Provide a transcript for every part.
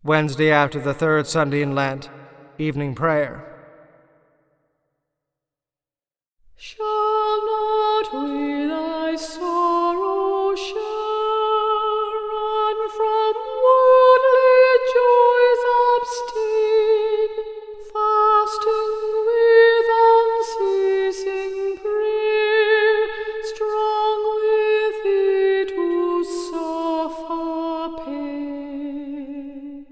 Wednesday after the third Sunday in Lent, evening prayer. Shall not we thy sorrow share, and from worldly joys abstain, fasting with unceasing prayer, strong with thee to suffer pain?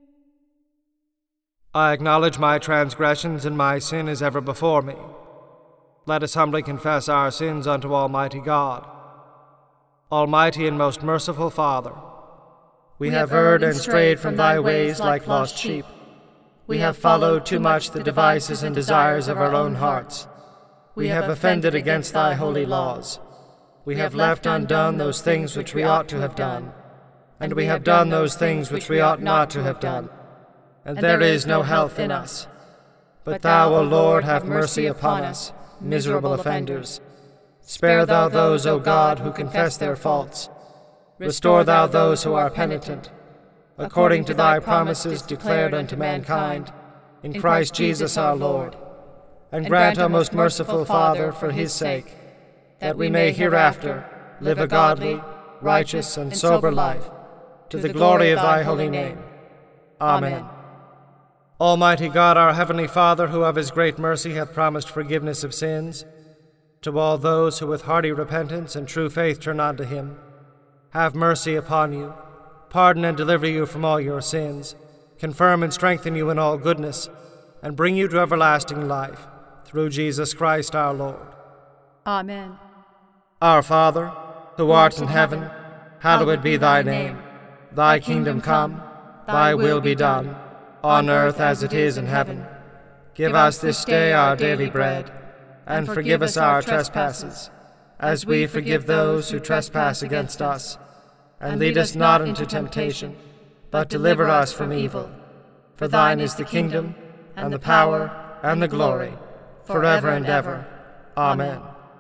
I acknowledge my transgressions, and my sin is ever before me. Let us humbly confess our sins unto Almighty God. Almighty and most merciful Father, we have erred and strayed from thy ways like lost sheep. We have followed too much the devices and desires of our own hearts. We have offended against thy holy laws. We have left undone those things which we ought to have done, and we have done those things which we ought not to have done. And there is no health in us. But thou, O Lord, have mercy upon us, miserable offenders. Spare thou those, O God, who confess their faults. Restore thou those who are penitent, according to thy promises declared unto mankind, in Christ Jesus our Lord. And grant, O most merciful Father, for his sake, that we may hereafter live a godly, righteous, and sober life, to the glory of thy holy name. Amen. Almighty God, our heavenly Father, who of his great mercy hath promised forgiveness of sins to all those who with hearty repentance and true faith turn unto him, have mercy upon you, pardon and deliver you from all your sins, confirm and strengthen you in all goodness, and bring you to everlasting life, through Jesus Christ our Lord. Amen. Our Father, who art in heaven, hallowed be thy name. Thy kingdom come, thy will be done, on earth as it is in heaven. Give us this day our daily bread, and forgive us our trespasses, as we forgive those who trespass against us. And lead us not into temptation, but deliver us from evil. For thine is the kingdom, and the power, and the glory, forever and ever. Amen.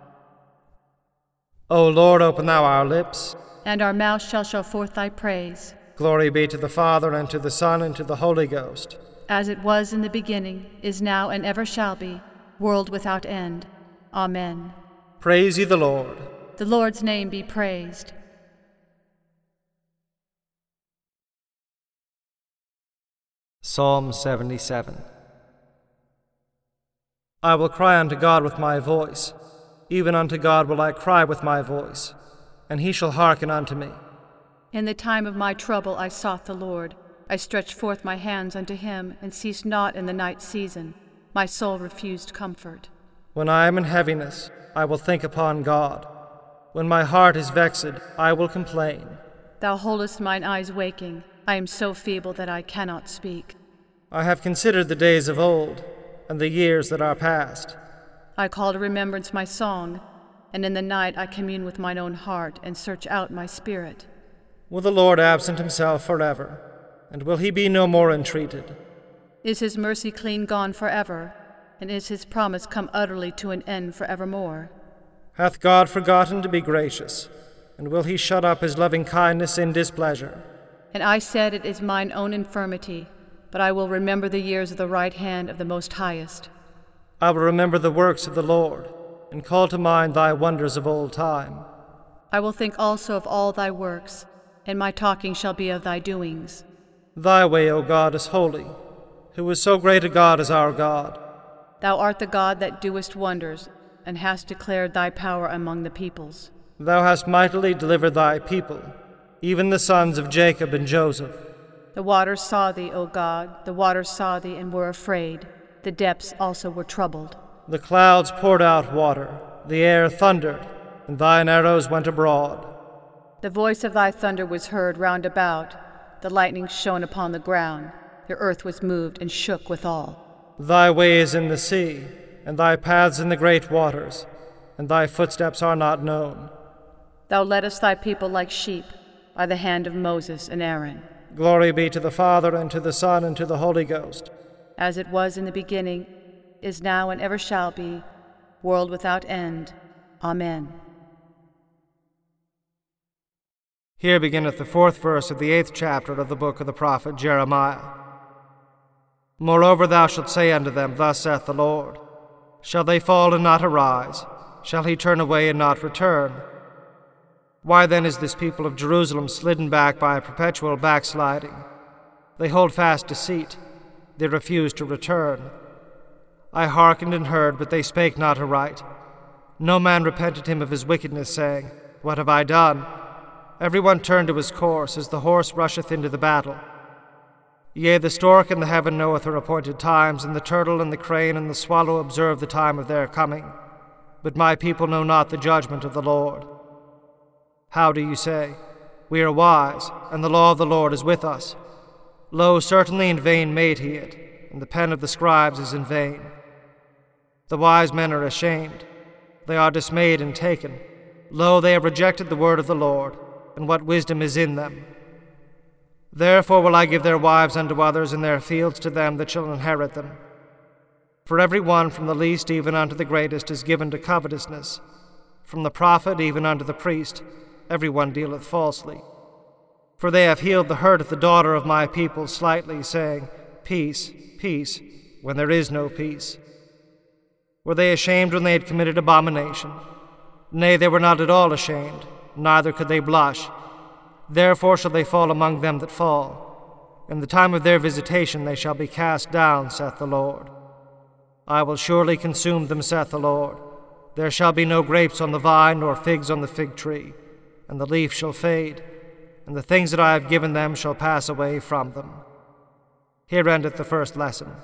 O Lord, open thou our lips, and our mouth shall show forth thy praise. Glory be to the Father, and to the Son, and to the Holy Ghost. As it was in the beginning, is now, and ever shall be, world without end. Amen. Praise ye the Lord. The Lord's name be praised. Psalm 77. I will cry unto God with my voice, even unto God will I cry with my voice, and he shall hearken unto me. In the time of my trouble I sought the Lord. I stretched forth my hands unto him, and ceased not in the night season. My soul refused comfort. When I am in heaviness, I will think upon God. When my heart is vexed, I will complain. Thou holdest mine eyes waking. I am so feeble that I cannot speak. I have considered the days of old, and the years that are past. I call to remembrance my song, and in the night I commune with mine own heart, and search out my spirit. Will the Lord absent himself forever, and will he be no more entreated? Is his mercy clean gone forever, and is his promise come utterly to an end forevermore? Hath God forgotten to be gracious, and will he shut up his loving kindness in displeasure? And I said, it is mine own infirmity, but I will remember the years of the right hand of the Most Highest. I will remember the works of the Lord, and call to mind thy wonders of old time. I will think also of all thy works, and my talking shall be of thy doings. Thy way, O God, is holy. Who is so great a God as our God? Thou art the God that doest wonders, and hast declared thy power among the peoples. Thou hast mightily delivered thy people, even the sons of Jacob and Joseph. The waters saw thee, O God, the waters saw thee and were afraid. The depths also were troubled. The clouds poured out water, the air thundered, and thine arrows went abroad. The voice of thy thunder was heard round about. The lightning shone upon the ground. The earth was moved and shook withal. Thy way is in the sea, and thy paths in the great waters, and thy footsteps are not known. Thou leddest thy people like sheep by the hand of Moses and Aaron. Glory be to the Father, and to the Son, and to the Holy Ghost. As it was in the beginning, is now, and ever shall be, world without end. Amen. Here beginneth the 4th verse of the 8th chapter of the book of the prophet Jeremiah. Moreover thou shalt say unto them, Thus saith the Lord, Shall they fall and not arise? Shall he turn away and not return? Why then is this people of Jerusalem slidden back by a perpetual backsliding? They hold fast deceit, they refuse to return. I hearkened and heard, but they spake not aright. No man repented him of his wickedness, saying, What have I done? Every one turned to his course, as the horse rusheth into the battle. Yea, the stork in the heaven knoweth her appointed times, and the turtle and the crane and the swallow observe the time of their coming. But my people know not the judgment of the Lord. How do you say, We are wise, and the law of the Lord is with us? Lo, certainly in vain made he it, and the pen of the scribes is in vain. The wise men are ashamed, they are dismayed and taken. Lo, they have rejected the word of the Lord, and what wisdom is in them. Therefore will I give their wives unto others, and their fields to them that shall inherit them. For every one from the least even unto the greatest is given to covetousness. From the prophet even unto the priest, every one dealeth falsely. For they have healed the hurt of the daughter of my people slightly, saying, Peace, peace, when there is no peace. Were they ashamed when they had committed abomination? Nay, they were not at all ashamed, neither could they blush. Therefore shall they fall among them that fall. In the time of their visitation they shall be cast down, saith the Lord. I will surely consume them, saith the Lord. There shall be no grapes on the vine, nor figs on the fig tree, and the leaf shall fade, and the things that I have given them shall pass away from them. Here endeth the first lesson.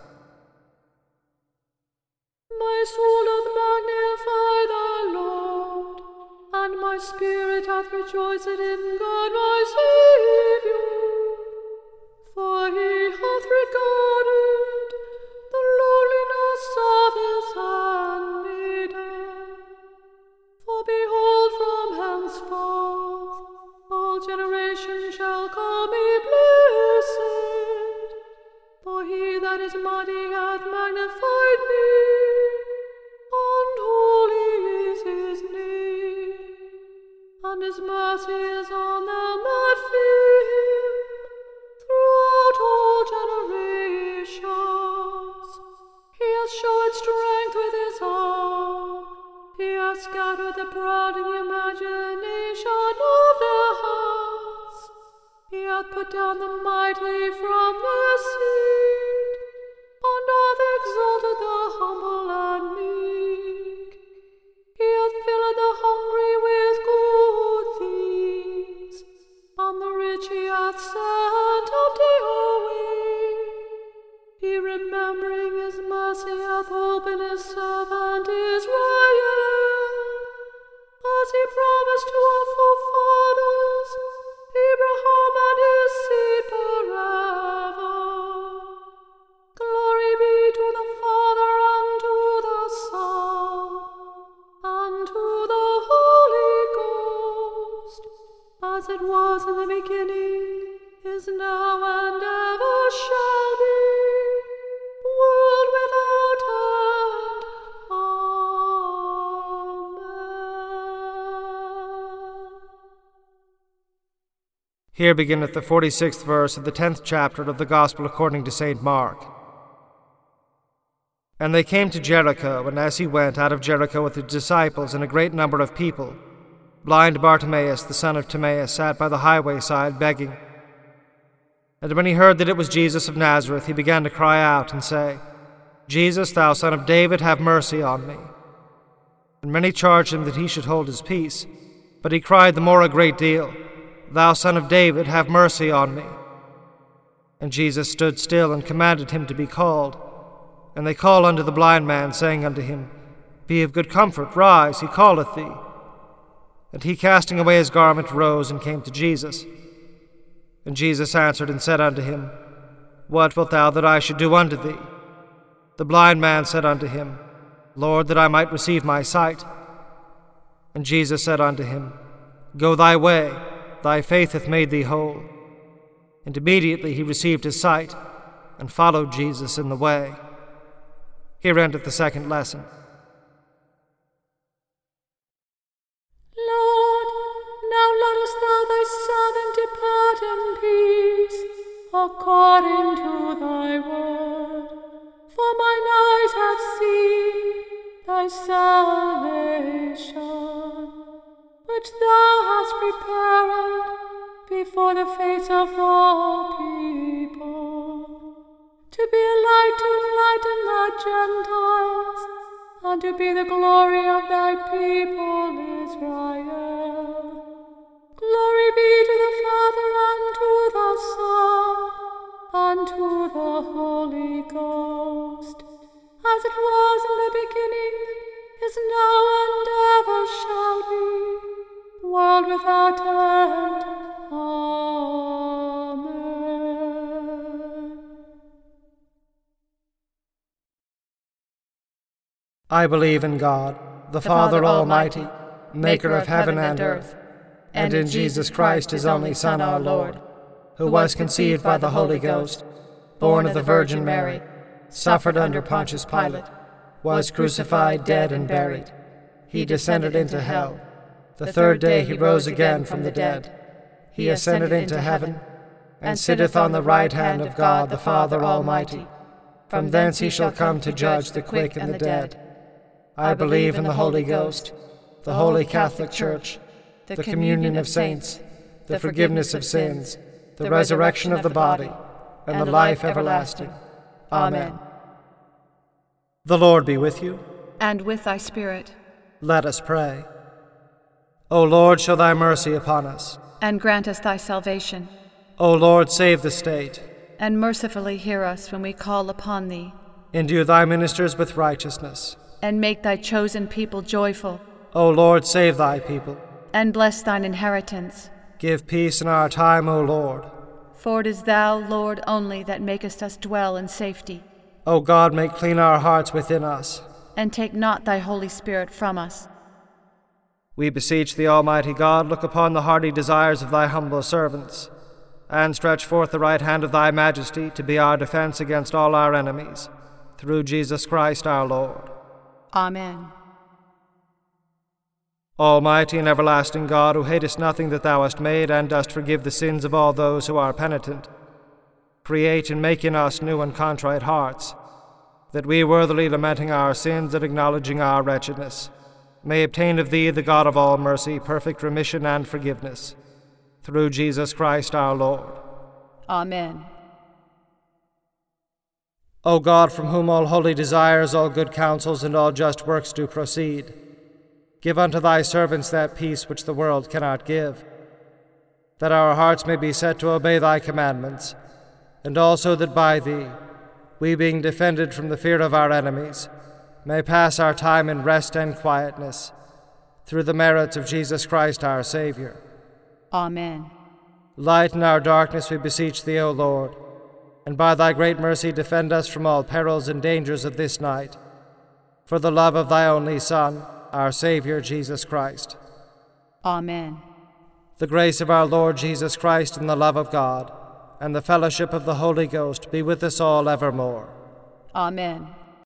My soul doth magnify the Lord, and my spirit hath rejoiced in God my Saviour. For he hath regarded the lowliness of his handmaiden. For behold, from henceforth all generations shall call me blessed. For he that is mighty hath magnified me, and holy is his name. And his mercy is on them that fear him throughout all generations. He hath showed strength with his arm. He hath scattered the proud in the imagination of their hearts. He hath put down the mighty from their seat, and hath exalted the humble and meek. He hath filled the hungry with good things, and the rich he hath sent empty away. He, remembering his mercy, hath opened his servant Israel, as he promised to our forefathers, Abraham and his seed forever. Glory be to the Father, and to the Son, and to the Holy Ghost, as it was in the beginning, is now, and ever shall be, world without end. Amen. Here beginneth the 46th verse of the 10th chapter of the Gospel according to St. Mark. And they came to Jericho, and as he went out of Jericho with his disciples and a great number of people, blind Bartimaeus, the son of Timaeus, sat by the highway side begging. And when he heard that it was Jesus of Nazareth, he began to cry out and say, Jesus, thou son of David, have mercy on me. And many charged him that he should hold his peace. But he cried the more a great deal, Thou son of David, have mercy on me. And Jesus stood still and commanded him to be called. And they call unto the blind man, saying unto him, Be of good comfort, rise, he calleth thee. And he, casting away his garment, rose and came to Jesus. And Jesus answered and said unto him, What wilt thou that I should do unto thee? The blind man said unto him, Lord, that I might receive my sight. And Jesus said unto him, Go thy way, thy faith hath made thee whole. And immediately he received his sight, and followed Jesus in the way. Here endeth the second lesson. Lord, now lettest thou thy servant depart in peace, according to thy word. For mine eyes have seen thy salvation, which thou hast prepared before the face of all people, to be a light to enlighten the Gentiles, and to be the glory of thy people Israel. Glory be to the Father, and to the Son, and to the Holy Ghost, as it was in the beginning, is now, and ever shall be, world without end. Amen. I believe in God, the Father Almighty, maker of heaven and earth, and in Jesus Christ, his only Son, our Lord, who was conceived by the Holy Ghost, born of the Virgin Mary, suffered under Pontius Pilate, was crucified, dead, and buried. He descended into hell. The third day he rose again from the dead. He ascended into heaven, and sitteth on the right hand of God the Father Almighty. From thence he shall come to judge the quick and the dead. I believe in the Holy Ghost, the Holy Catholic Church, the communion of saints, the forgiveness of sins, the resurrection of the body, and the life everlasting. Amen. The Lord be with you. And with thy spirit. Let us pray. O Lord, show thy mercy upon us. And grant us thy salvation. O Lord, save the state. And mercifully hear us when we call upon thee. Endue thy ministers with righteousness. And make thy chosen people joyful. O Lord, save thy people. And bless thine inheritance. Give peace in our time, O Lord. For it is thou, Lord, only that makest us dwell in safety. O God, make clean our hearts within us. And take not thy Holy Spirit from us. We beseech thee, Almighty God, look upon the hearty desires of thy humble servants, and stretch forth the right hand of thy majesty to be our defense against all our enemies, through Jesus Christ our Lord. Amen. Almighty and everlasting God, who hatest nothing that thou hast made, and dost forgive the sins of all those who are penitent, create and make in us new and contrite hearts, that we, worthily lamenting our sins and acknowledging our wretchedness, may obtain of thee, the God of all mercy, perfect remission and forgiveness, through Jesus Christ our Lord. Amen. O God, from whom all holy desires, all good counsels, and all just works do proceed, give unto thy servants that peace which the world cannot give, that our hearts may be set to obey thy commandments, and also that by thee, we being defended from the fear of our enemies, may pass our time in rest and quietness, through the merits of Jesus Christ our Savior. Amen. Lighten our darkness, we beseech thee, O Lord, and by thy great mercy defend us from all perils and dangers of this night, for the love of thy only Son, our Savior, Jesus Christ. Amen. The grace of our Lord Jesus Christ, and the love of God, and the fellowship of the Holy Ghost be with us all evermore. Amen.